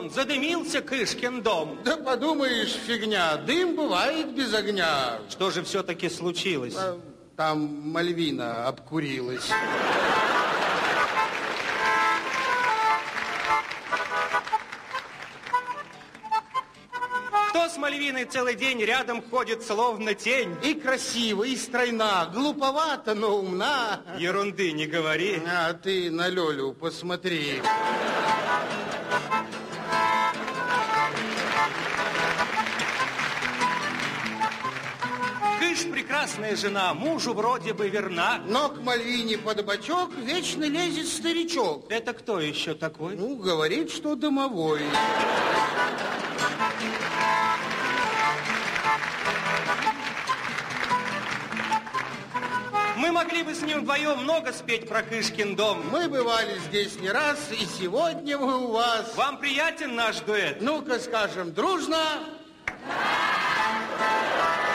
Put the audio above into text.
сон, задымился Кышкин дом. Да подумаешь, фигня, дым бывает без огня. Что же все-таки случилось? Там Мальвина обкурилась. Кто с Мальвиной целый день рядом ходит, словно тень? И красива, и стройна, глуповата, но умна. Ерунды не говори. А ты на Лёлю посмотри. Кыш прекрасная жена, мужу вроде бы верна. Но к Мальвине под бочок вечно лезет старичок. Это кто еще такой? Ну, говорит, что домовой. Мы могли бы с ним вдвоем много спеть про Кышкин дом. Мы бывали здесь не раз, и сегодня мы у вас. Вам приятен наш дуэт? Ну-ка скажем дружно.